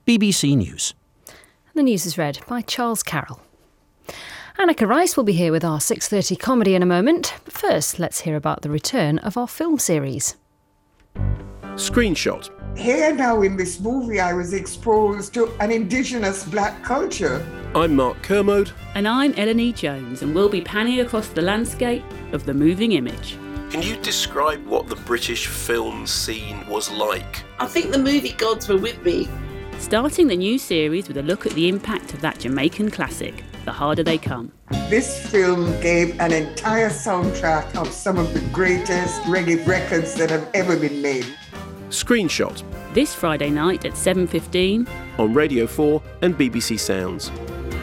BBC News. The news is read by Charles Carroll. Anneka Rice will be here with our 6:30 comedy in a moment. But first, let's hear about the return of our film series. Screenshot. Here now in this movie, I was exposed to an indigenous black culture. I'm Mark Kermode. And I'm Eleni Jones, and we'll be panning across the landscape of the moving image. Can you describe what the British film scene was like? I think the movie gods were with me. Starting the new series with a look at the impact of that Jamaican classic, The Harder They Come. This film gave an entire soundtrack of some of the greatest reggae records that have ever been made. Screenshot. This Friday night at 7:15 on Radio 4 and BBC Sounds.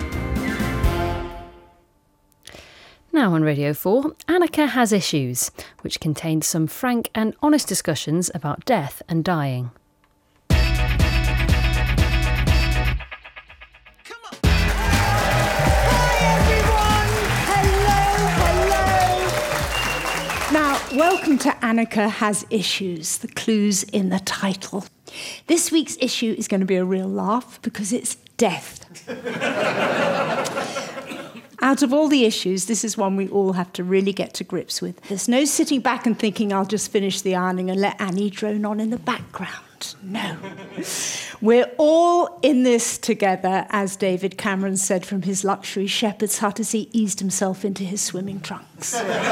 Now on Radio 4, Anneka Has Issues, which contains some frank and honest discussions about death and dying. Now, welcome to Anneka Has Issues, the clues in the title. This week's issue is going to be a real laugh because it's death. Out of all the issues, this is one we all have to really get to grips with. There's no sitting back and thinking, I'll just finish the ironing and let Annie drone on in the background. No. We're all in this together, as David Cameron said from his luxury shepherd's hut as he eased himself into his swimming trunks.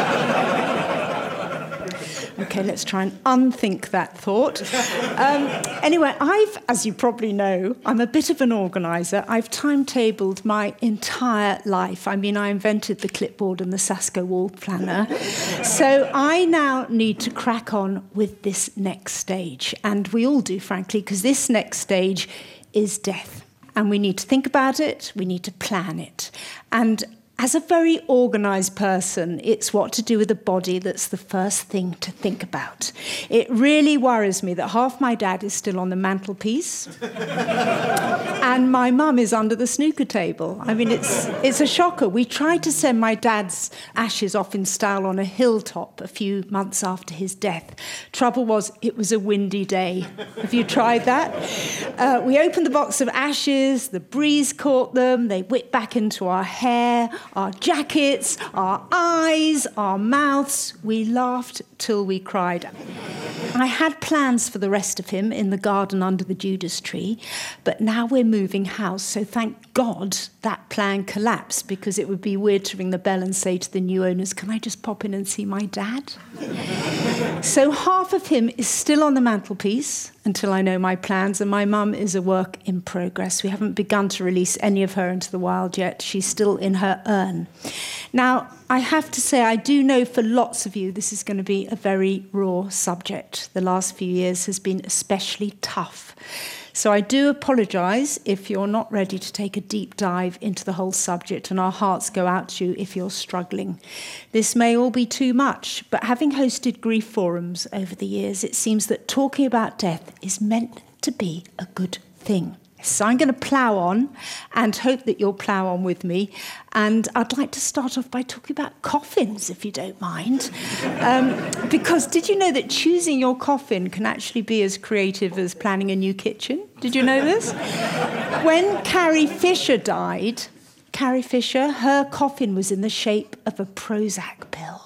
OK, let's try and unthink that thought. Anyway, as you probably know, I'm a bit of an organiser. I've timetabled my entire life. I mean, I invented the clipboard and the Sasco wall planner. So I now need to crack on with this next stage. And we all do, frankly, because this next stage is death. And we need to think about it. We need to plan it. And as a very organised person, it's what to do with the body that's the first thing to think about. It really worries me that half my dad is still on the mantelpiece and my mum is under the snooker table. I mean, it's a shocker. We tried to send my dad's ashes off in style on a hilltop a few months after his death. Trouble was, it was a windy day. Have you tried that? We opened the box of ashes, the breeze caught them, they whipped back into our hair, our jackets, our eyes, our mouths. We laughed till we cried. I had plans for the rest of him in the garden under the Judas tree, but now we're moving house, so thank God that plan collapsed, because it would be weird to ring the bell and say to the new owners, can I just pop in and see my dad? So half of him is still on the mantelpiece until I know my plans, and my mum is a work in progress. We haven't begun to release any of her into the wild yet. She's still in her urn. Now, I have to say, I do know for lots of you this is going to be a very raw subject. The last few years has been especially tough. So I do apologise if you're not ready to take a deep dive into the whole subject, and our hearts go out to you if you're struggling. This may all be too much, but having hosted grief forums over the years, it seems that talking about death is meant to be a good thing. So I'm going to plough on and hope that you'll plough on with me. And I'd like to start off by talking about coffins, if you don't mind. Because did you know that choosing your coffin can actually be as creative as planning a new kitchen? Did you know this? When Carrie Fisher died, her coffin was in the shape of a Prozac pill.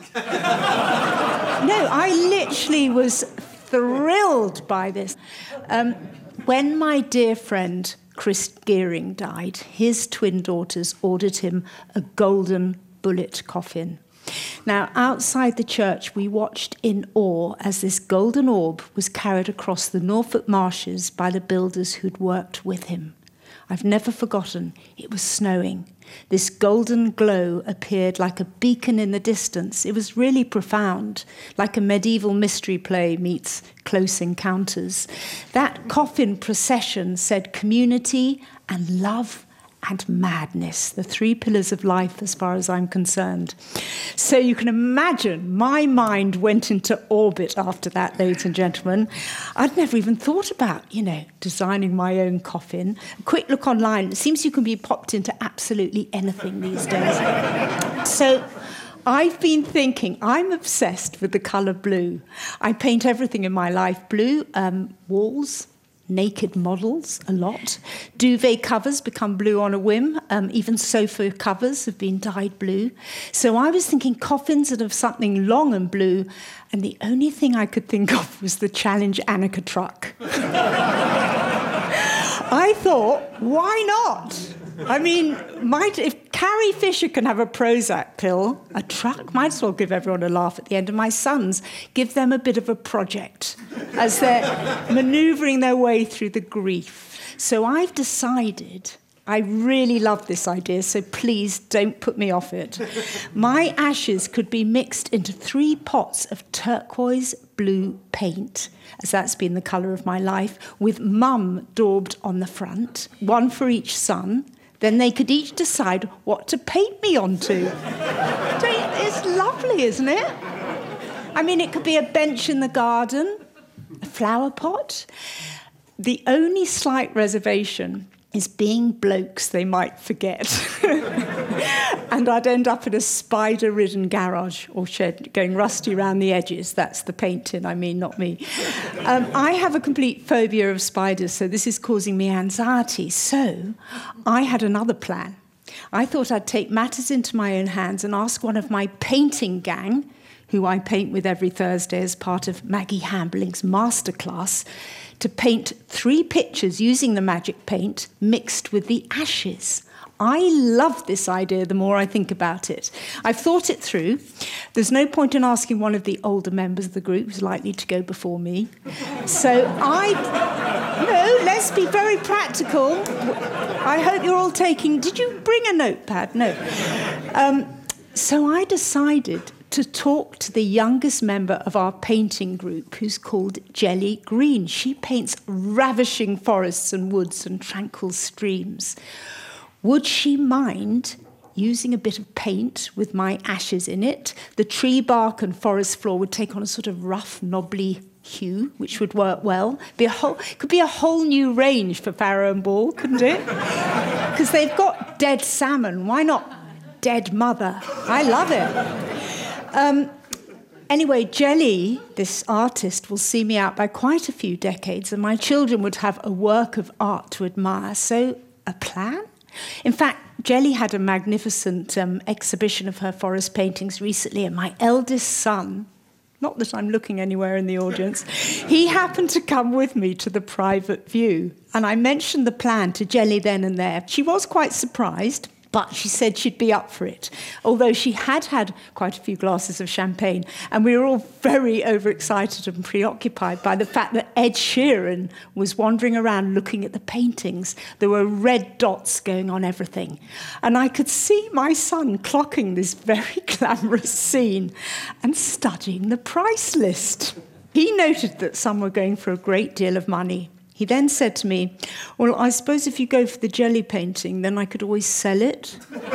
No, I literally was thrilled by this. When my dear friend Chris Gearing died, his twin daughters ordered him a golden bullet coffin. Now, outside the church, we watched in awe as this golden orb was carried across the Norfolk marshes by the builders who'd worked with him. I've never forgotten. It was snowing. This golden glow appeared like a beacon in the distance. It was really profound, like a medieval mystery play meets Close Encounters. That coffin procession said community and love and madness, the three pillars of life as far as I'm concerned. So you can imagine my mind went into orbit after that, ladies and gentlemen. I'd never even thought about, designing my own coffin. A quick look online, it seems you can be popped into absolutely anything these days. So I've been thinking, I'm obsessed with the colour blue. I paint everything in my life blue, walls, naked models a lot. Duvet covers become blue on a whim. Even sofa covers have been dyed blue. So I was thinking coffins that have something long and blue, and the only thing I could think of was the Challenge Anneka truck. I thought, why not? I mean, if Carrie Fisher can have a Prozac pill, a truck might as well give everyone a laugh at the end. And my sons give them a bit of a project as they're manoeuvring their way through the grief. So I've decided, I really love this idea, so please don't put me off it. My ashes could be mixed into 3 pots of turquoise blue paint, as that's been the colour of my life, with Mum daubed on the front, 1 for each son. Then they could each decide what to paint me onto. It's lovely, isn't it? I mean, it could be a bench in the garden, a flower pot. The only slight reservation is being blokes they might forget. And I'd end up in a spider-ridden garage or shed going rusty around the edges. That's the paint tin, I mean, not me. I have a complete phobia of spiders, so this is causing me anxiety. So I had another plan. I thought I'd take matters into my own hands and ask one of my painting gang, who I paint with every Thursday as part of Maggie Hambling's masterclass, to paint 3 pictures using the magic paint mixed with the ashes. I love this idea the more I think about it. I've thought it through. There's no point in asking one of the older members of the group who's likely to go before me. So let's be very practical. I hope you're all taking... Did you bring a notepad? No. So I decided to talk to the youngest member of our painting group, who's called Jelly Green. She paints ravishing forests and woods and tranquil streams. Would she mind using a bit of paint with my ashes in it? The tree bark and forest floor would take on a sort of rough, knobbly hue, which would work well. Could be a whole new range for Farrow and Ball, couldn't it? Because they've got dead salmon. Why not dead mother? I love it. Anyway, Jelly, this artist, will see me out by quite a few decades, and my children would have a work of art to admire. So, a plan? In fact, Jelly had a magnificent exhibition of her forest paintings recently, and my eldest son, not that I'm looking anywhere in the audience, he happened to come with me to the private view. And I mentioned the plan to Jelly then and there. She was quite surprised, but she said she'd be up for it, although she had had quite a few glasses of champagne, and we were all very overexcited and preoccupied by the fact that Ed Sheeran was wandering around looking at the paintings. There were red dots going on everything. And I could see my son clocking this very glamorous scene and studying the price list. He noted that some were going for a great deal of money. He then said to me, well, I suppose if you go for the Jelly painting, then I could always sell it.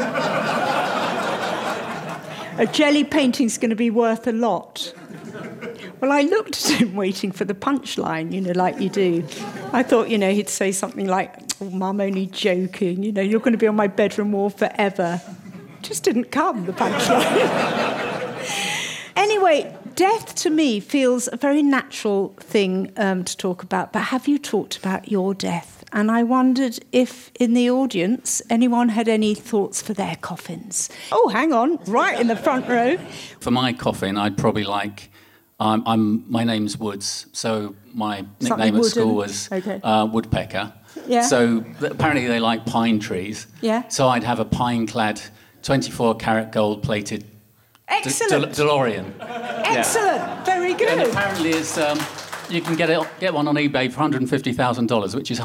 A Jelly painting's going to be worth a lot. Well, I looked at him waiting for the punchline, like you do. I thought, he'd say something like, oh, Mum, only joking, you're going to be on my bedroom wall forever. Just didn't come, the punchline. Anyway, death to me feels a very natural thing to talk about, but have you talked about your death? And I wondered if in the audience anyone had any thoughts for their coffins. Oh, hang on, right in the front row. For my coffin, I'd probably like... my name's Woods, so my nickname at school was Woodpecker. Yeah. So apparently they like pine trees. Yeah. So I'd have a pine-clad, 24-carat gold-plated DeLorean. Excellent, very good. And apparently it's you can get one on eBay for $150,000, which is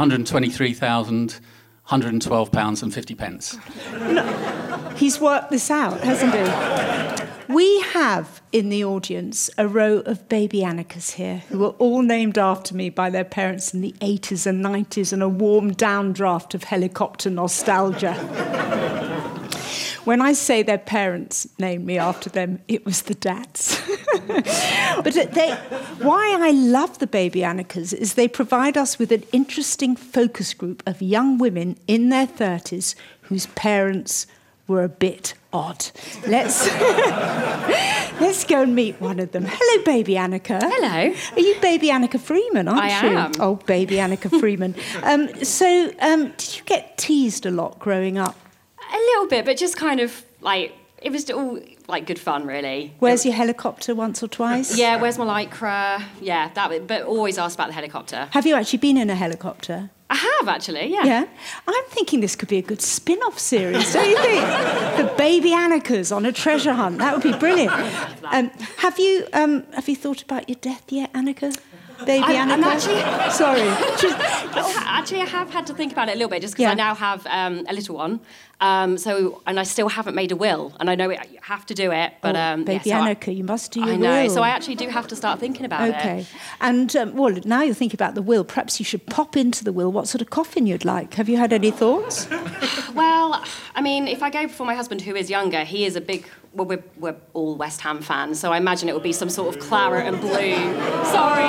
£123,112.50. No, he's worked this out, hasn't he? We have in the audience a row of baby Annikas here who were all named after me by their parents in the 80s and 90s and a warm downdraft of helicopter nostalgia. When I say their parents named me after them, it was the dads. But why I love the baby Annikas is they provide us with an interesting focus group of young women in their 30s whose parents were a bit odd. Let's go and meet one of them. Hello, baby Annika. Hello. Are you baby Annika Freeman, aren't you? I am. Oh, baby Annika Freeman. So, did you get teased a lot growing up? A little bit, but just kind of like, it was all like good fun, really. Where's your helicopter once or twice? Yeah, where's my Lycra? Yeah, but always asked about the helicopter. Have you actually been in a helicopter? I have, actually, yeah. Yeah? I'm thinking this could be a good spin-off series, don't you think? The baby Annikas on a treasure hunt. That would be brilliant. Have you thought about your death yet, Annika? Baby Annika? I'm actually... Sorry. Actually, I have had to think about it a little bit, just because I now have a little one. And I still haven't made a will. And I know you have to do it, but... baby Annika, you must do your will. I know, so I actually do have to start thinking about it. OK. And, well, now you're thinking about the will, perhaps you should pop into the will what sort of coffin you'd like. Have you had any thoughts? Well, I mean, if I go before my husband, who is younger, he is a big... Well, we're all West Ham fans, so I imagine it would be some sort of claret and blue. Sorry.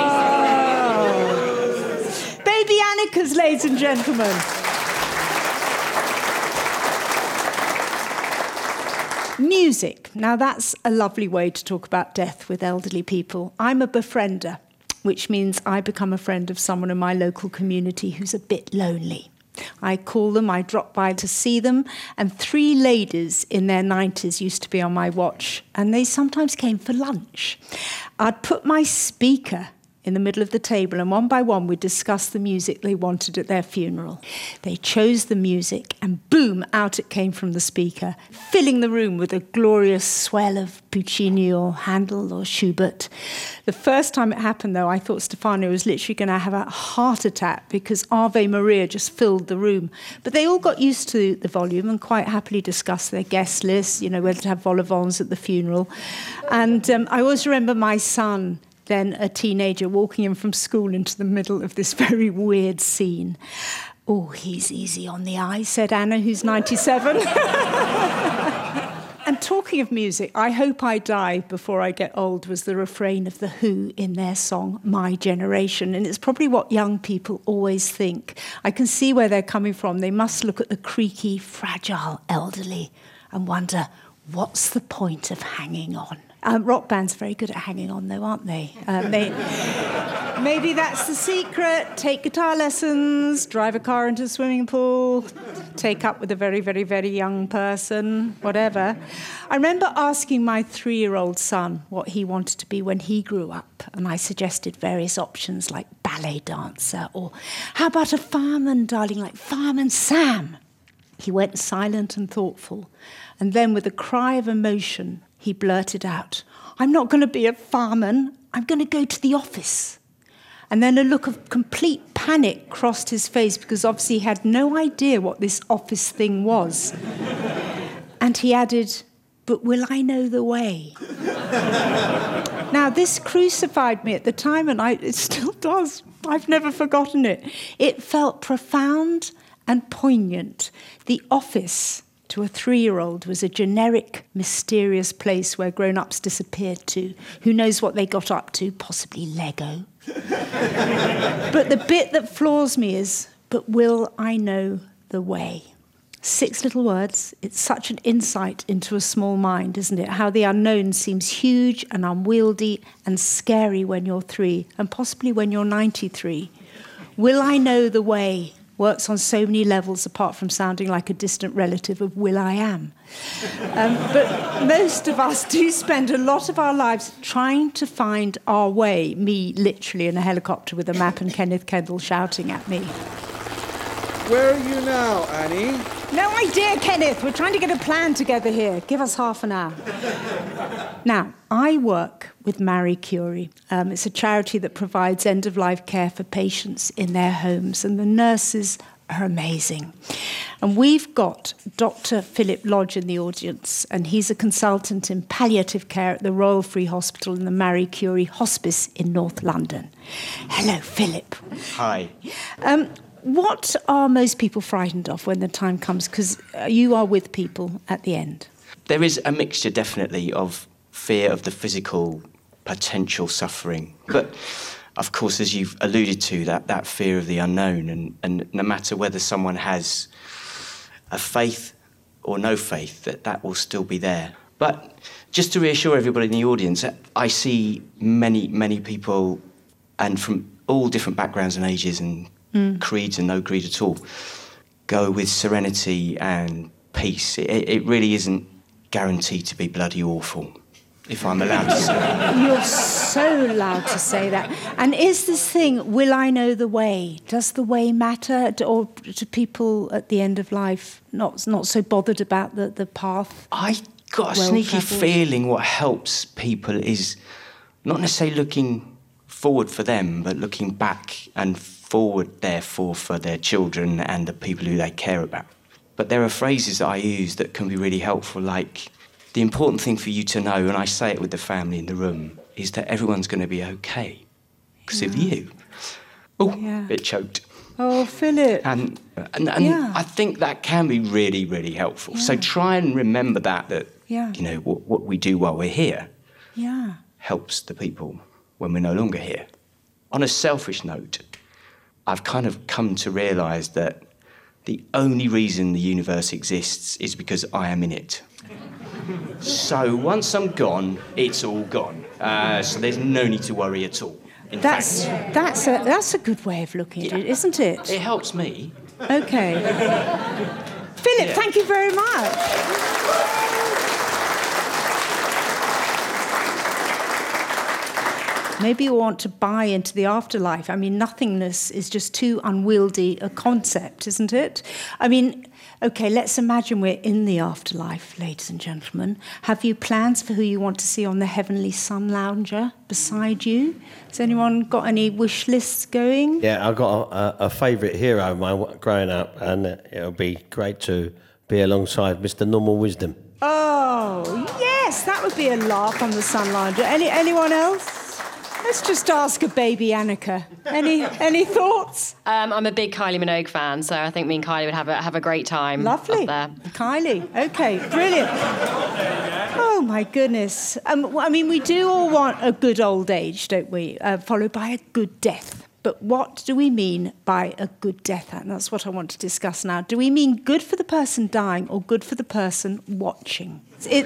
Baby Annika's, ladies and gentlemen. Music. Now, that's a lovely way to talk about death with elderly people. I'm a befriender, which means I become a friend of someone in my local community who's a bit lonely. I call them, I drop by to see them, and 3 ladies in their 90s used to be on my watch, and they sometimes came for lunch. I'd put my speaker in the middle of the table, and one by one we'd discuss the music they wanted at their funeral. They chose the music, and boom, out it came from the speaker, filling the room with a glorious swell of Puccini or Handel or Schubert. The first time it happened, though, I thought Stefano was literally going to have a heart attack because Ave Maria just filled the room. But they all got used to the volume and quite happily discussed their guest list, whether to have vol au vents at the funeral. And I always remember my son, then a teenager, walking in from school into the middle of this very weird scene. Oh, he's easy on the eye, said Anna, who's 97. And talking of music, I Hope I Die Before I Get Old was the refrain of The Who in their song My Generation. And it's probably what young people always think. I can see where they're coming from. They must look at the creaky, fragile elderly and wonder, what's the point of hanging on? Rock bands are very good at hanging on, though, aren't they? Maybe that's the secret. Take guitar lessons, drive a car into a swimming pool, take up with a very, very, very young person, whatever. I remember asking my 3-year-old son what he wanted to be when he grew up, and I suggested various options like ballet dancer or how about a fireman, darling, like Fireman Sam? He went silent and thoughtful, and then with a cry of emotion, he blurted out, I'm not going to be a fireman, I'm going to go to the office. And then a look of complete panic crossed his face because obviously he had no idea what this office thing was. And he added, but will I know the way? Now, this crucified me at the time, and it still does. I've never forgotten it. It felt profound and poignant. The office, to a 3-year-old, was a generic, mysterious place where grown-ups disappeared to. Who knows what they got up to? Possibly Lego. But the bit that floors me is, but will I know the way? 6 little words. It's such an insight into a small mind, isn't it? How the unknown seems huge and unwieldy and scary when you're 3, and possibly when you're 93. Will I know the way? Works on so many levels apart from sounding like a distant relative of Will.I.Am. But most of us do spend a lot of our lives trying to find our way, me literally in a helicopter with a map and Kenneth Kendall shouting at me. Where are you now, Annie? No idea, Kenneth. We're trying to get a plan together here. Give us half an hour. Now, I work with Marie Curie. It's a charity that provides end-of-life care for patients in their homes, and the nurses are amazing. And we've got Dr. Philip Lodge in the audience, and he's a consultant in palliative care at the Royal Free Hospital and the Marie Curie Hospice in North London. Hello, Philip. Hi. What are most people frightened of when the time comes? Because you are with people at the end. There is a mixture, definitely, of fear of the physical potential suffering. But, of course, as you've alluded to, that fear of the unknown. And no matter whether someone has a faith or no faith, that will still be there. But just to reassure everybody in the audience, I see many, many people, and from all different backgrounds and ages and creeds and no creed at all, go with serenity and peace. It really isn't guaranteed to be bloody awful, if I'm allowed to say that. You're so allowed to say that. And is this thing, will I know the way? Does the way matter? Or do people at the end of life not so bothered about the path? I got a sneaky feeling what helps people is not necessarily looking forward for them, but looking back and forward, therefore, for their children and the people who they care about. But there are phrases that I use that can be really helpful, like, the important thing for you to know, and I say it with the family in the room, is that everyone's going to be okay because of you. Oh, bit choked. Oh, Philip. And I think that can be really, really helpful. So try and remember that you know, what we do while we're here helps the people when we're no longer here. On a selfish note, I've kind of come to realise that the only reason the universe exists is because I am in it. So once I'm gone, it's all gone. So there's no need to worry at all. That's a good way of looking at it, isn't it? It helps me. Okay. Philip, thank you very much. Maybe you want to buy into the afterlife. I mean, nothingness is just too unwieldy a concept, isn't it? I mean, OK, let's imagine we're in the afterlife, ladies and gentlemen. Have you plans for who you want to see on the Heavenly Sun Lounger beside you? Has anyone got any wish lists going? Yeah, I've got a favourite hero of mine growing up, and it'll be great to be alongside Mr. Normal Wisdom. Oh, yes, that would be a laugh on the Sun Lounger. Anyone else? Let's just ask a baby Annika. Any thoughts? I'm a big Kylie Minogue fan, so I think me and Kylie would have a great time. Lovely. Up there. Kylie. OK, brilliant. Oh, my goodness. I mean, we do all want a good old age, don't we? Followed by a good death. But what do we mean by a good death? And that's what I want to discuss now. Do we mean good for the person dying or good for the person watching?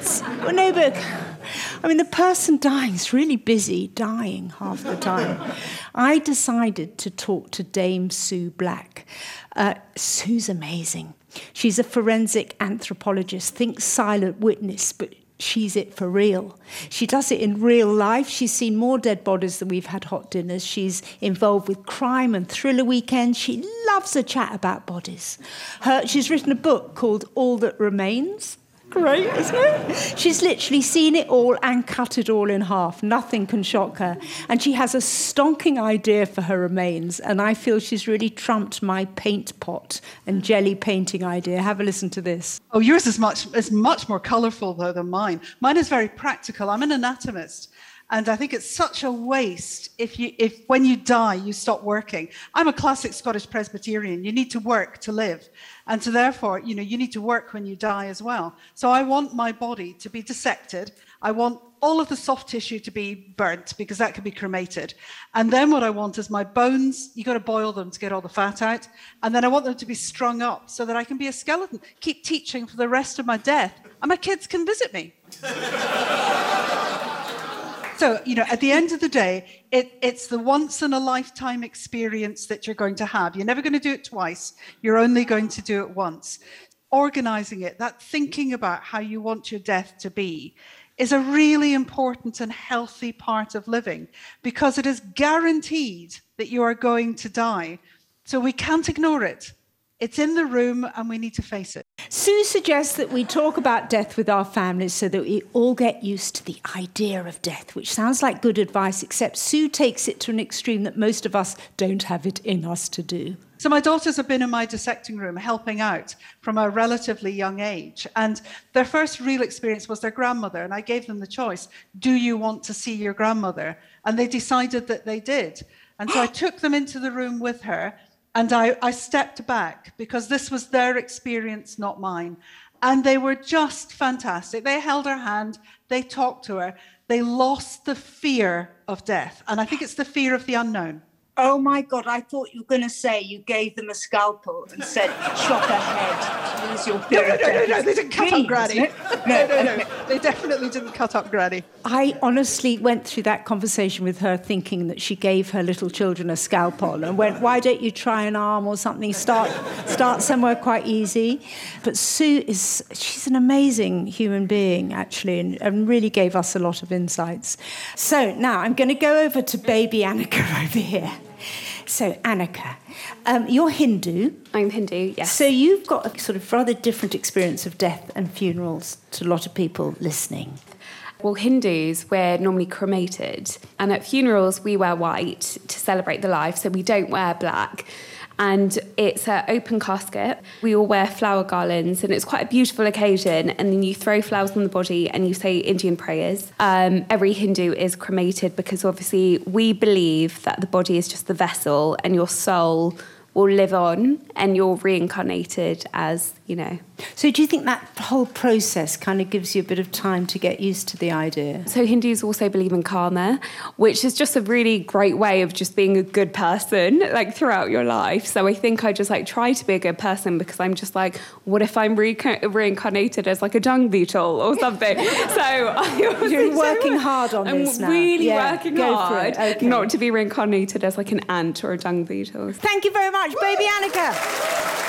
The person dying is really busy dying half the time. I decided to talk to Dame Sue Black. Sue's amazing. She's a forensic anthropologist, think silent witness, but she's it for real. She does it in real life. She's seen more dead bodies than we've had hot dinners. She's involved with crime and thriller weekends. She loves a chat about bodies. She's written a book called All That Remains. Great, isn't it? She's literally seen it all and cut it all in half. Nothing can shock her. And she has a stonking idea for her remains. And I feel she's really trumped my paint pot and jelly painting idea. Have a listen to this. Oh, yours is much more colourful, though, than mine. Mine is very practical. I'm an anatomist. And I think it's such a waste if when you die, you stop working. I'm a classic Scottish Presbyterian. You need to work to live. And so therefore, you need to work when you die as well. So I want my body to be dissected. I want all of the soft tissue to be burnt because that can be cremated. And then what I want is my bones, you got to boil them to get all the fat out. And then I want them to be strung up so that I can be a skeleton, keep teaching for the rest of my death. And my kids can visit me. So, at the end of the day, it's the once-in-a-lifetime experience that you're going to have. You're never going to do it twice. You're only going to do it once. Organising it, that thinking about how you want your death to be, is a really important and healthy part of living because it is guaranteed that you are going to die. So we can't ignore it. It's in the room and we need to face it. Sue suggests that we talk about death with our families so that we all get used to the idea of death, which sounds like good advice, except Sue takes it to an extreme that most of us don't have it in us to do. So my daughters have been in my dissecting room helping out from a relatively young age. And their first real experience was their grandmother. And I gave them the choice, do you want to see your grandmother? And they decided that they did. And so I took them into the room with her. And I stepped back because this was their experience, not mine. And they were just fantastic. They held her hand. They talked to her. They lost the fear of death. And I think it's the fear of the unknown. Oh my God, I thought you were going to say you gave them a scalpel and said, chop her head, use your period. No, they didn't cut up Granny. No, they definitely didn't cut up Granny. I honestly went through that conversation with her thinking that she gave her little children a scalpel and went, why don't you try an arm or something, start somewhere quite easy. But Sue she's an amazing human being, actually, and really gave us a lot of insights. So now I'm going to go over to baby Annika over here. So, Annika, you're Hindu. I'm Hindu, yes. So you've got a sort of rather different experience of death and funerals to a lot of people listening. Well, Hindus, we're normally cremated. And at funerals, we wear white to celebrate the life, so we don't wear black. And it's an open casket. We all wear flower garlands, and it's quite a beautiful occasion. And then you throw flowers on the body and you say Indian prayers. Every Hindu is cremated because obviously we believe that the body is just the vessel and your soul will live on and you're reincarnated as, you know. So do you think that whole process kind of gives you a bit of time to get used to the idea? So Hindus also believe in karma, which is just a really great way of just being a good person, like, throughout your life. So I think I just, like, try to be a good person because I'm just like, what if I'm reincarnated as, like, a dung beetle or something? So you're working hard on this now. I'm really working hard not to be reincarnated as, like, an ant or a dung beetle. Thank you very much, baby Annika.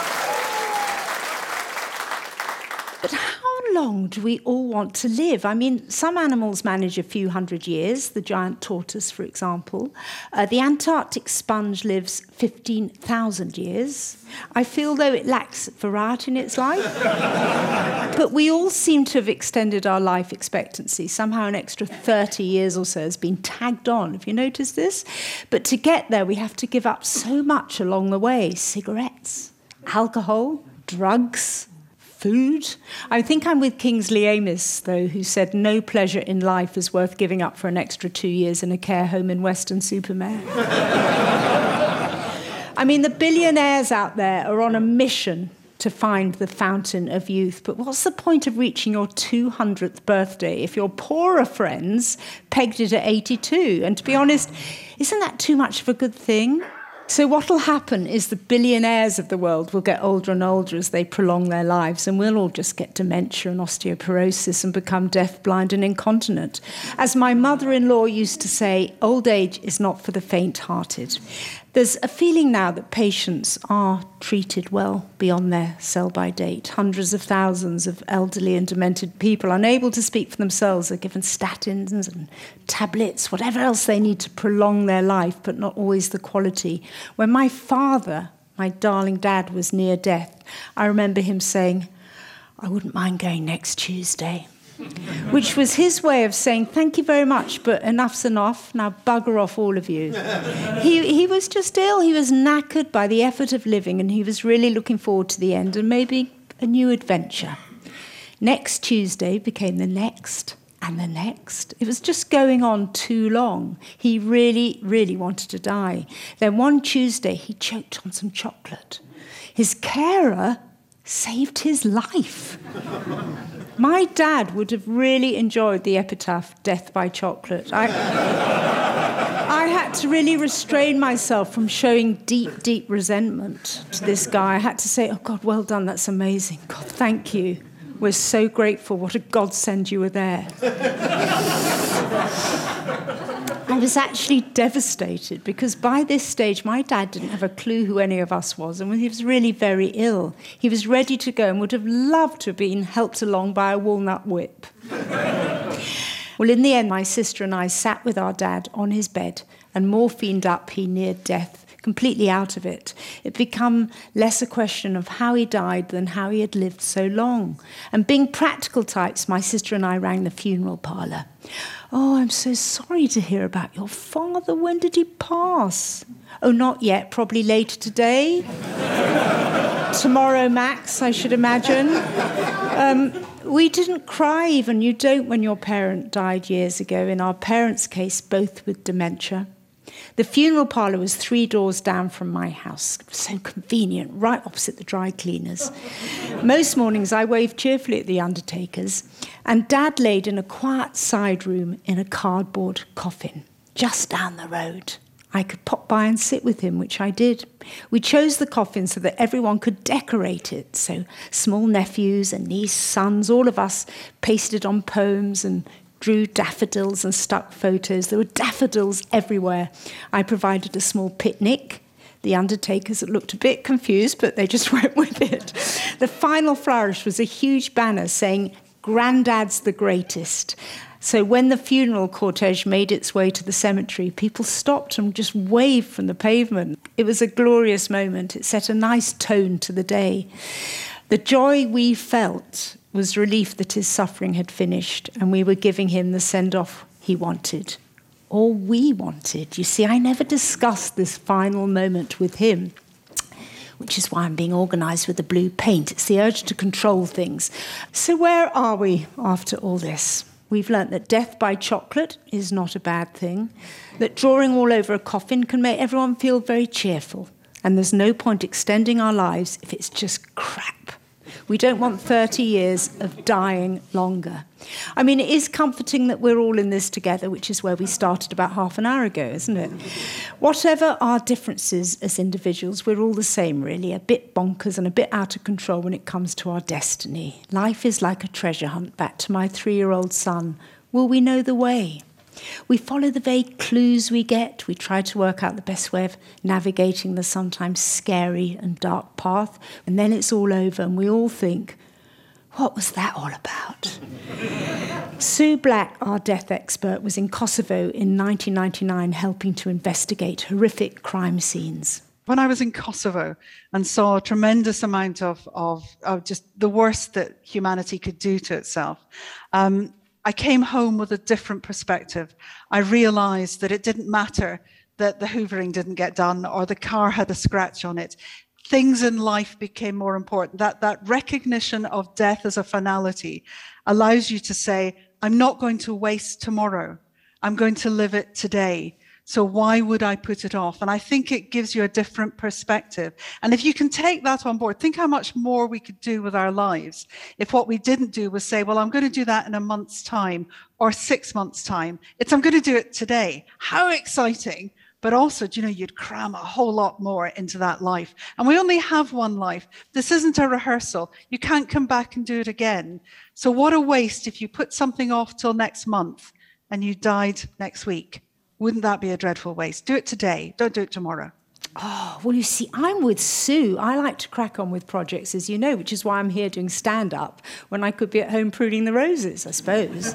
But how long do we all want to live? I mean, some animals manage a few hundred years, the giant tortoise, for example. The Antarctic sponge lives 15,000 years. I feel, though, it lacks variety in its life. But we all seem to have extended our life expectancy. Somehow an extra 30 years or so has been tagged on. Have you noticed this? But to get there, we have to give up so much along the way. Cigarettes, alcohol, drugs, food. I think I'm with Kingsley Amis, though, who said no pleasure in life is worth giving up for an extra 2 years in a care home in Weston-super-Mare. I mean, the billionaires out there are on a mission to find the fountain of youth. But what's the point of reaching your 200th birthday if your poorer friends pegged it at 82? And to be honest, isn't that too much of a good thing? So what will happen is the billionaires of the world will get older and older as they prolong their lives, and we'll all just get dementia and osteoporosis and become deaf, blind and incontinent. As my mother-in-law used to say, old age is not for the faint-hearted. There's a feeling now that patients are treated well beyond their sell-by date. Hundreds of thousands of elderly and demented people unable to speak for themselves are given statins and tablets, whatever else they need to prolong their life, but not always the quality. When my father, my darling dad, was near death, I remember him saying, I wouldn't mind going next Tuesday. Which was his way of saying, thank you very much, but enough's enough, now bugger off all of you. He was just ill, he was knackered by the effort of living, and he was really looking forward to the end and maybe a new adventure. Next Tuesday became the next and the next. It was just going on too long. He really, really wanted to die. Then one Tuesday, he choked on some chocolate. His carer saved his life. My dad would have really enjoyed the epitaph, Death by Chocolate. I had to really restrain myself from showing deep, deep resentment to this guy. I had to say, oh, God, well done, that's amazing. God, thank you. We're so grateful. What a godsend you were there. I was actually devastated because by this stage, my dad didn't have a clue who any of us was, and he was really very ill. He was ready to go and would have loved to have been helped along by a walnut whip. Well, in the end, my sister and I sat with our dad on his bed, and morphined up, he neared death, completely out of it. It became less a question of how he died than how he had lived so long. And being practical types, my sister and I rang the funeral parlour. Oh, I'm so sorry to hear about your father. When did he pass? Oh, not yet. Probably later today. Tomorrow, max, I should imagine. We didn't cry even. You don't when your parent died years ago. In our parents' case, both with dementia. The funeral parlour was 3 doors down from my house. It was so convenient, right opposite the dry cleaners. Most mornings I waved cheerfully at the undertakers, and Dad laid in a quiet side room in a cardboard coffin, just down the road. I could pop by and sit with him, which I did. We chose the coffin so that everyone could decorate it. So small nephews and niece, sons, all of us pasted on poems and drew daffodils and stuck photos. There were daffodils everywhere. I provided a small picnic. The undertakers looked a bit confused, but they just went with it. The final flourish was a huge banner saying, "Grandad's the greatest." So when the funeral cortege made its way to the cemetery, people stopped and just waved from the pavement. It was a glorious moment. It set a nice tone to the day. The joy we felt was relief that his suffering had finished and we were giving him the send-off he wanted. Or we wanted. You see, I never discussed this final moment with him, which is why I'm being organised with the blue paint. It's the urge to control things. So where are we after all this? We've learnt that death by chocolate is not a bad thing, that drawing all over a coffin can make everyone feel very cheerful, and there's no point extending our lives if it's just crap. We don't want 30 years of dying longer. I mean, it is comforting that we're all in this together, which is where we started about half an hour ago, isn't it? Whatever our differences as individuals, we're all the same, really, a bit bonkers and a bit out of control when it comes to our destiny. Life is like a treasure hunt. Back to my 3-year-old son. Will we know the way? We follow the vague clues we get. We try to work out the best way of navigating the sometimes scary and dark path. And then it's all over and we all think, what was that all about? Sue Black, our death expert, was in Kosovo in 1999 helping to investigate horrific crime scenes. When I was in Kosovo and saw a tremendous amount of just the worst that humanity could do to itself, I came home with a different perspective. I realized that it didn't matter that the hoovering didn't get done or the car had a scratch on it. Things in life became more important. That recognition of death as a finality allows you to say, I'm not going to waste tomorrow. I'm going to live it today. So why would I put it off? And I think it gives you a different perspective. And if you can take that on board, think how much more we could do with our lives if what we didn't do was say, well, I'm going to do that in a month's time or 6 months' time. I'm going to do it today. How exciting. But also, you'd cram a whole lot more into that life. And we only have one life. This isn't a rehearsal. You can't come back and do it again. So what a waste if you put something off till next month and you died next week. Wouldn't that be a dreadful waste? Do it today. Don't do it tomorrow. Oh, well, you see, I'm with Sue. I like to crack on with projects, as you know, which is why I'm here doing stand-up when I could be at home pruning the roses, I suppose.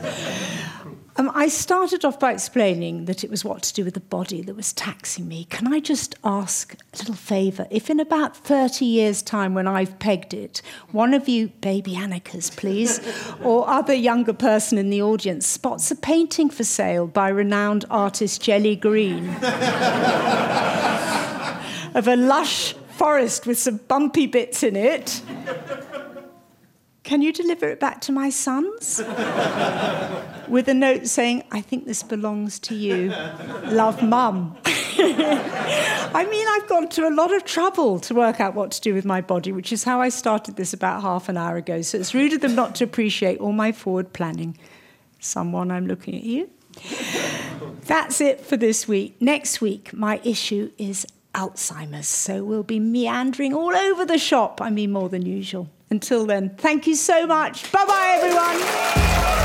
I started off by explaining that it was what to do with the body that was taxing me. Can I just ask a little favour? If in about 30 years' time, when I've pegged it, one of you baby Annikas, please, or other younger person in the audience spots a painting for sale by renowned artist Jelly Green of a lush forest with some bumpy bits in it, can you deliver it back to my sons? With a note saying, I think this belongs to you. Love, Mum. I mean, I've gone to a lot of trouble to work out what to do with my body, which is how I started this about half an hour ago. So it's rude of them not to appreciate all my forward planning. Someone, I'm looking at you. That's it for this week. Next week, my issue is Alzheimer's. So we'll be meandering all over the shop. I mean, more than usual. Until then, thank you so much. Bye-bye, everyone.